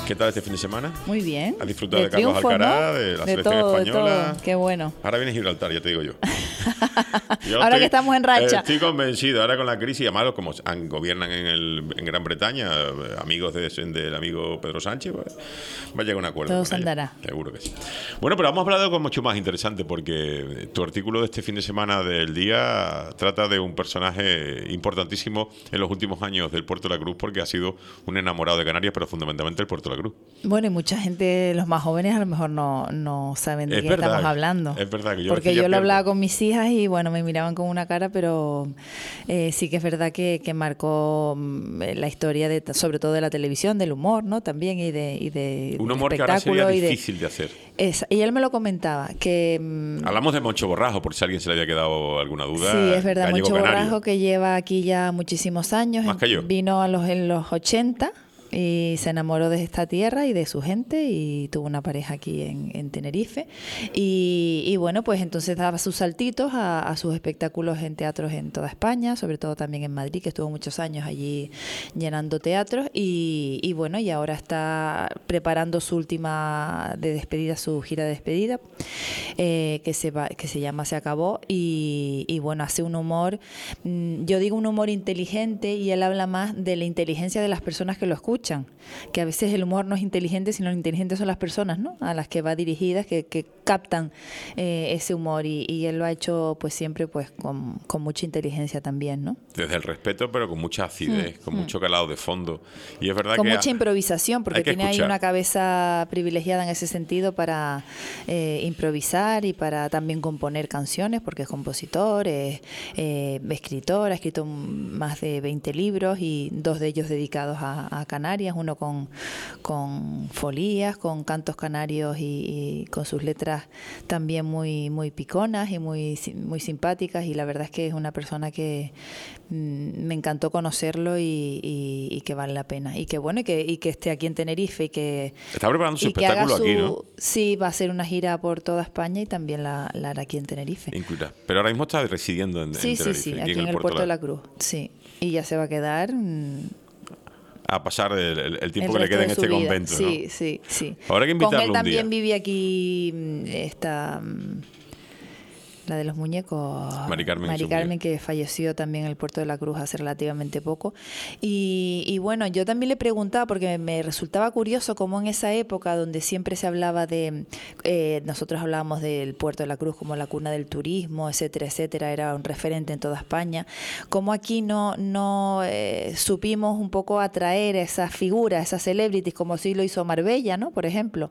¿Qué tal este fin de semana? Muy bien. ¿Has disfrutado de Carlos Alcaraz, ¿no? De la selección española? De todo. Qué bueno. Ahora viene Gibraltar, ya te digo yo. Ahora que estamos en racha. Estoy convencido, ahora con la crisis, además como gobiernan en Gran Bretaña, amigos del amigo Pedro Sánchez, pues, va a llegar a un acuerdo. Todo se andará. Seguro que sí. Bueno, pero vamos a hablar de algo mucho más interesante, porque tu artículo de este fin de semana del Día trata de un personaje importantísimo en los últimos años del Puerto de la Cruz, porque ha sido un enamorado de Canarias, pero fundamentalmente el Puerto de la Cruz. Bueno, y mucha gente, los más jóvenes, a lo mejor no saben de qué estamos hablando. Es verdad que porque yo lo hablaba con mis hijas y bueno, me miraban con una cara, pero sí que es verdad que marcó la historia sobre todo de la televisión, del humor, ¿no? También y de un humor que ahora sería difícil de hacer. Y él me lo comentaba que hablamos de Moncho Borrajo, por si a alguien se le había quedado alguna duda. Sí, es verdad, Moncho Borrajo, que lleva aquí ya muchísimos años. Más que yo. Vino en los 80 y se enamoró de esta tierra y de su gente y tuvo una pareja aquí en Tenerife y bueno, pues entonces daba sus saltitos a sus espectáculos en teatros en toda España, sobre todo también en Madrid, que estuvo muchos años allí llenando teatros y bueno, y ahora está preparando su última de despedida, su gira de despedida, que se llama Se Acabó y bueno, hace un humor, yo digo un humor inteligente, y él habla más de la inteligencia de las personas que lo escuchan, que a veces el humor no es inteligente, sino lo inteligente son las personas, ¿no? A las que va dirigidas, que captan ese humor y él lo ha hecho pues siempre pues con mucha inteligencia también, ¿no? Desde el respeto, pero con mucha acidez, con mucho calado de fondo. Y es verdad con mucha improvisación, porque tiene escuchar. Ahí una cabeza privilegiada en ese sentido para improvisar y para también componer canciones, porque es compositor, es escritor, ha escrito más de 20 libros y 2 de ellos dedicados a Canarias, uno con folías, con cantos canarios y con sus letras también muy piconas y muy simpáticas, y la verdad es que es una persona que me encantó conocerlo y que vale la pena, y que bueno, y que esté aquí en Tenerife y que está preparando su espectáculo aquí, ¿no? Sí, va a hacer una gira por toda España y también la hará aquí en Tenerife. Incluirá. Pero ahora mismo está residiendo en Tenerife. Sí, aquí en el Puerto de la Cruz, sí, y ya se va a quedar a pasar el tiempo que le queda en este convento, ¿no? Sí. Ahora hay que invitarlo con él también un día. vive aquí la de los muñecos, Mari Carmen, que falleció también en el Puerto de la Cruz hace relativamente poco. Y bueno, yo también le preguntaba, porque me resultaba curioso cómo en esa época donde siempre se hablaba nosotros hablábamos del Puerto de la Cruz como la cuna del turismo, etcétera, era un referente en toda España, cómo aquí no supimos un poco atraer a esas figuras, esas celebrities, como sí lo hizo Marbella, ¿no? Por ejemplo.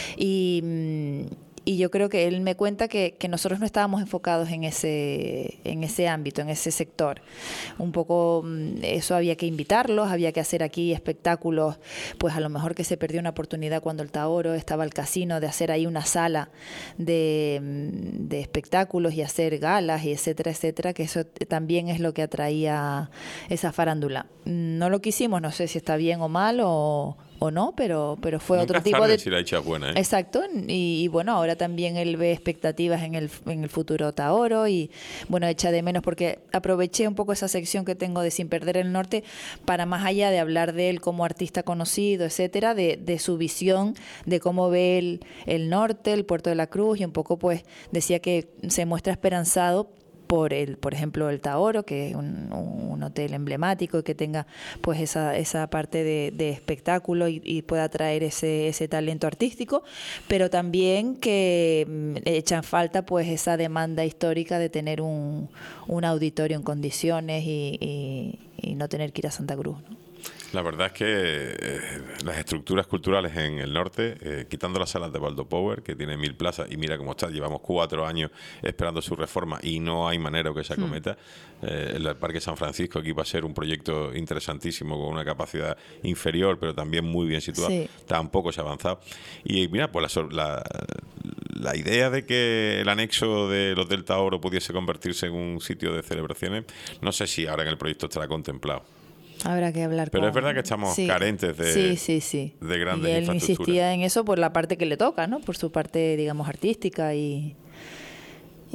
Y yo creo que él me cuenta que nosotros no estábamos enfocados en ese ámbito, en ese sector. Un poco eso había que invitarlos, había que hacer aquí espectáculos, pues a lo mejor que se perdió una oportunidad cuando el Taoro estaba el casino, de hacer ahí una sala de espectáculos y hacer galas y etcétera, que eso también es lo que atraía esa farándula. No lo quisimos, no sé si está bien o mal o no, pero fue nunca otro tipo de... si la hecha buena, ¿eh? Exacto, y bueno, ahora también él ve expectativas en el futuro Taoro y bueno, echa de menos, porque aproveché un poco esa sección que tengo de Sin Perder el Norte para, más allá de hablar de él como artista conocido, etcétera, de su visión, de cómo ve el norte, el Puerto de la Cruz, y un poco pues decía que se muestra esperanzado por ejemplo, el Taoro, que es un hotel emblemático y que tenga pues esa parte de espectáculo y pueda traer ese talento artístico, pero también que echan falta pues esa demanda histórica de tener un auditorio en condiciones y no tener que ir a Santa Cruz, ¿no? La verdad es que las estructuras culturales en el norte, quitando las salas de Baldo Power, que tiene 1000 plazas, y mira cómo está, llevamos 4 años esperando su reforma y no hay manera que se acometa. El Parque San Francisco aquí va a ser un proyecto interesantísimo con una capacidad inferior, pero también muy bien situado. Sí. Tampoco se ha avanzado. Y mira, pues la idea de que el anexo del Hotel Taoro pudiese convertirse en un sitio de celebraciones, no sé si ahora en el proyecto estará contemplado. Habrá que hablar Pero es verdad que estamos carentes de grandes infraestructuras. Y él insistía en eso por la parte que le toca, ¿no? Por su parte, digamos, artística y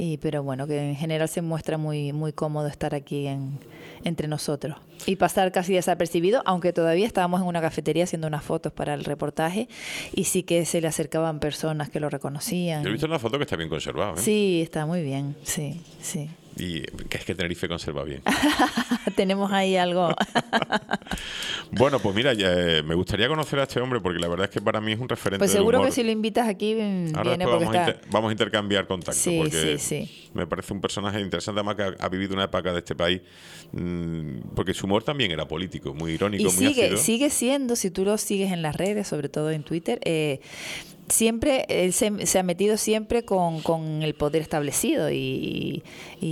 Pero bueno, que en general se muestra muy, muy cómodo estar aquí entre nosotros y pasar casi desapercibido, aunque todavía estábamos en una cafetería haciendo unas fotos para el reportaje y sí que se le acercaban personas que lo reconocían. Yo he visto una foto que está bien conservada, ¿eh? Sí, está muy bien, sí, sí. Y que es que Tenerife conserva bien. Tenemos ahí algo. Bueno, pues mira, me gustaría conocer a este hombre porque la verdad es que para mí es un referente Pues del seguro humor. que si lo invitas aquí Ahora viene porque vamos a intercambiar contactos Sí, porque sí. me parece un personaje interesante, además que ha vivido una época de este país, porque su humor también era político, muy irónico, Y muy ácido. sigue siendo, si tú lo sigues en las redes, sobre todo en Twitter, siempre él se ha metido siempre con el poder establecido y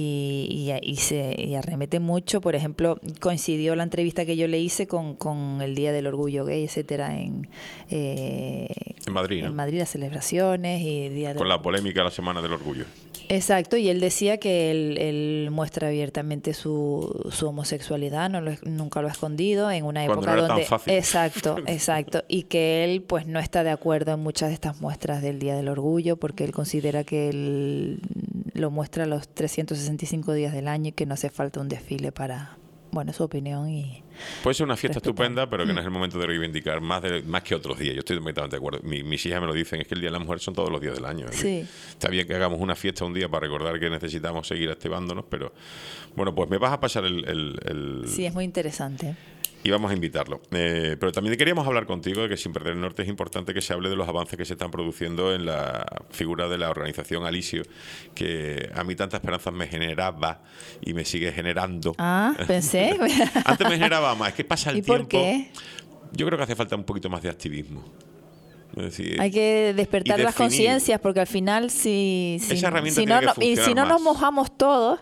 arremete mucho. Por ejemplo, coincidió la entrevista que yo le hice con el Día del Orgullo Gay, etcétera, en Madrid, ¿no? En Madrid, las celebraciones y con la polémica de la Semana del Orgullo. Exacto, y él decía que él muestra abiertamente su homosexualidad, nunca lo ha escondido en una Cuando época no era donde... tan fácil. Exacto, y que él pues no está de acuerdo en muchas de estas muestras del Día del Orgullo porque él considera que él lo muestra los 365 días del año y que no hace falta un desfile para... Bueno, su opinión y... Puede ser una fiesta respetar. estupenda, pero que no es el momento de reivindicar más que otros días. Yo estoy completamente de acuerdo. Mis hijas me lo dicen, es que el Día de la Mujer son todos los días del año. Sí. Está bien que hagamos una fiesta un día para recordar que necesitamos seguir activándonos, pero bueno, pues me vas a pasar Sí, es muy interesante. Y vamos a invitarlo. Pero también queríamos hablar contigo de que Sin Perder el Norte es importante que se hable de los avances que se están produciendo en la figura de la organización Alisio, que a mí tantas esperanzas me generaba y me sigue generando. Ah, pensé. Antes me generaba más, es que pasa el ¿Y tiempo. por qué? Yo creo que hace falta un poquito más de activismo. Es decir, hay que despertar y las definir. conciencias porque al final Esa herramienta si tiene no, que y si funcionar no nos más. mojamos todos,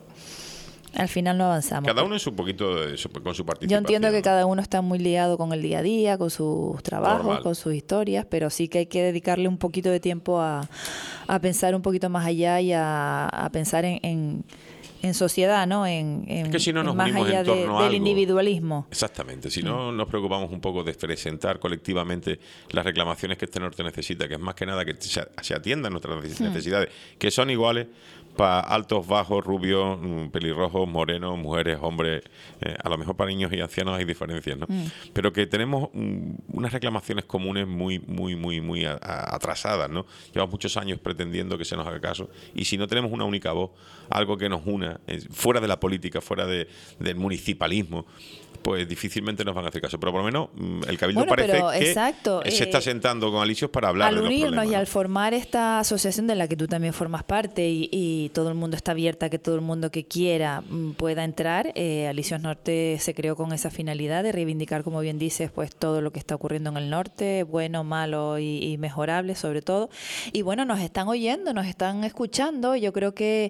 al final no avanzamos. Cada uno en su poquito con su participación. Yo entiendo que ¿no? cada uno está muy liado con el día a día, con sus trabajos, Normal. con sus historias, pero sí que hay que dedicarle un poquito de tiempo a pensar un poquito más allá y a pensar en sociedad, ¿no? Es que si no nos más unimos allá en torno a del algo. individualismo. Exactamente. Si no nos preocupamos un poco de presentar colectivamente las reclamaciones que este norte necesita, que es más que nada que se atiendan nuestras necesidades, que son iguales para altos, bajos, rubios, pelirrojos, morenos, mujeres, hombres. A lo mejor para niños y ancianos hay diferencias, ¿no? Pero que tenemos unas reclamaciones comunes muy atrasadas, ¿no? Llevamos muchos años pretendiendo que se nos haga caso y si no tenemos una única voz, algo que nos una, fuera de la política, fuera del municipalismo, pues difícilmente nos van a hacer caso. Pero por lo menos el Cabildo parece que exacto, se está sentando con Alicios para hablar al de los unirnos problemas, y ¿no? al formar esta asociación de la que tú también formas parte y todo el mundo está abierta, que todo el mundo que quiera pueda entrar. Alicios Norte se creó con esa finalidad de reivindicar, como bien dices, pues todo lo que está ocurriendo en el norte, bueno, malo y mejorable sobre todo. Y bueno, nos están oyendo, nos están escuchando. Yo creo que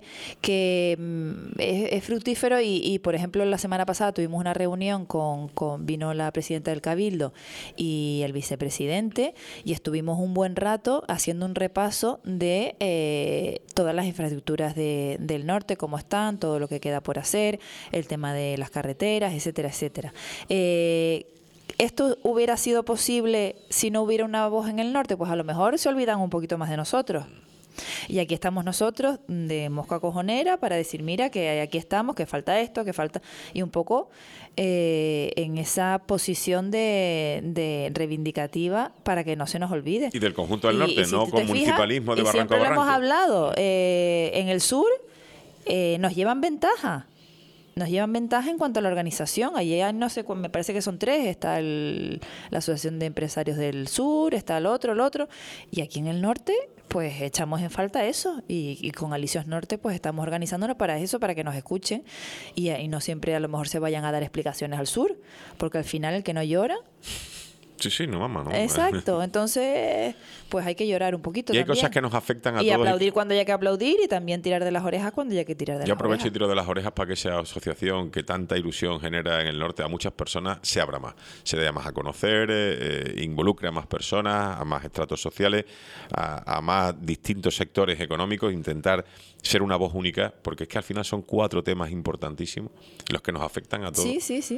es fructífero y por ejemplo la semana pasada tuvimos una reunión vino la presidenta del Cabildo y el vicepresidente y estuvimos un buen rato haciendo un repaso de todas las infraestructuras del norte, cómo están, todo lo que queda por hacer, el tema de las carreteras, etcétera, etcétera. ¿Esto hubiera sido posible si no hubiera una voz en el norte? Pues a lo mejor se olvidan un poquito más de nosotros. Y aquí estamos nosotros de mosca cojonera para decir, mira, que aquí estamos, que falta esto, que falta... Y un poco en esa posición de reivindicativa para que no se nos olvide. Y del conjunto del norte, no con municipalismo de y barranco siempre a lo barranco. hemos hablado, en el sur nos llevan ventaja. Nos llevan ventaja en cuanto a la organización. Allí hay, no sé, me parece que son 3. Está la Asociación de Empresarios del Sur, está el otro. Y aquí en el norte, pues echamos en falta eso. Y con Alicios Norte, pues estamos organizándonos para eso, para que nos escuchen. Y no siempre a lo mejor se vayan a dar explicaciones al sur. Porque al final el que no llora... Sí, no, mamá, no. Exacto, entonces pues hay que llorar un poquito. Y hay también. cosas que nos afectan a y todos. Y aplaudir cuando haya que aplaudir y también tirar de las orejas cuando haya que tirar de las orejas. Yo aprovecho y tiro de las orejas para que esa asociación que tanta ilusión genera en el norte a muchas personas se abra más, se dé más a conocer, involucre a más personas, a más estratos sociales, a más distintos sectores económicos, intentar ser una voz única, porque es que al final son 4 temas importantísimos los que nos afectan a todos. Sí.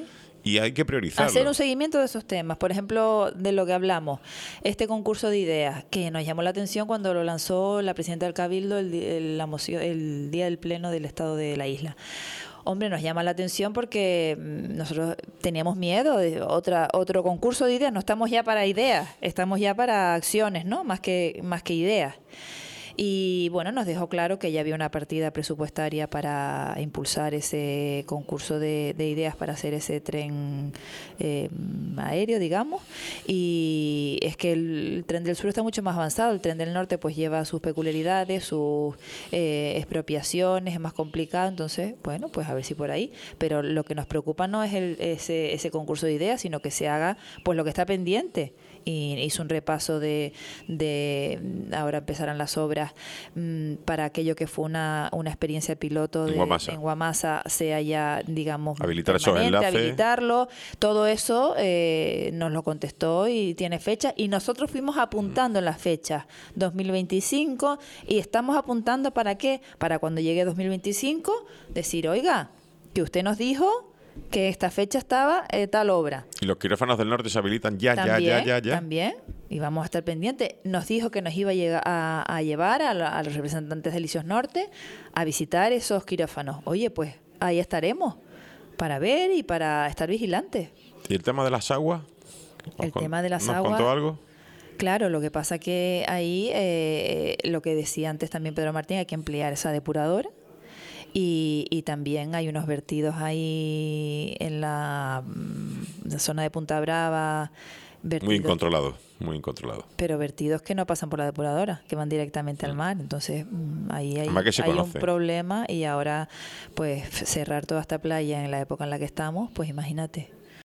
Y hay que priorizarlo. Hacer un seguimiento de esos temas. Por ejemplo, de lo que hablamos, este concurso de ideas, que nos llamó la atención cuando lo lanzó la presidenta del Cabildo el día del pleno del Estado de la isla. Hombre, nos llama la atención porque nosotros teníamos miedo de otro concurso de ideas. No estamos ya para ideas, estamos ya para acciones, ¿no? Más que ideas. Y bueno, nos dejó claro que ya había una partida presupuestaria para impulsar ese concurso de ideas para hacer ese tren aéreo, digamos. Y es que el tren del sur está mucho más avanzado. El tren del norte pues lleva sus peculiaridades, sus expropiaciones, es más complicado. Entonces, bueno, pues a ver si por ahí. Pero lo que nos preocupa no es ese concurso de ideas, sino que se haga pues lo que está pendiente. Y hizo un repaso de ahora empezarán las obras para aquello que fue una experiencia piloto en Guamasa sea ya, digamos, habilitar esos enlaces, habilitarlo. Todo eso nos lo contestó y tiene fecha, y nosotros fuimos apuntando en las fechas 2025 y estamos apuntando ¿para qué? Para cuando llegue 2025 decir, oiga, que usted nos dijo que esta fecha estaba tal obra. Y los quirófanos del norte se habilitan ya. También, y vamos a estar pendientes. Nos dijo que nos iba a llevar a los representantes del ISIOS Norte a visitar esos quirófanos. Oye, pues ahí estaremos para ver y para estar vigilantes. ¿Y el tema de las aguas? El tema de las aguas. ¿Nos contó algo? Claro, lo que pasa que ahí, lo que decía antes también Pedro Martín, hay que emplear esa depuradora. Y también hay unos vertidos ahí en la zona de Punta Brava. Muy incontrolados. Pero vertidos que no pasan por la depuradora, que van directamente al mar. Entonces, ahí hay un problema, y ahora, pues, cerrar toda esta playa en la época en la que estamos, pues imagínate.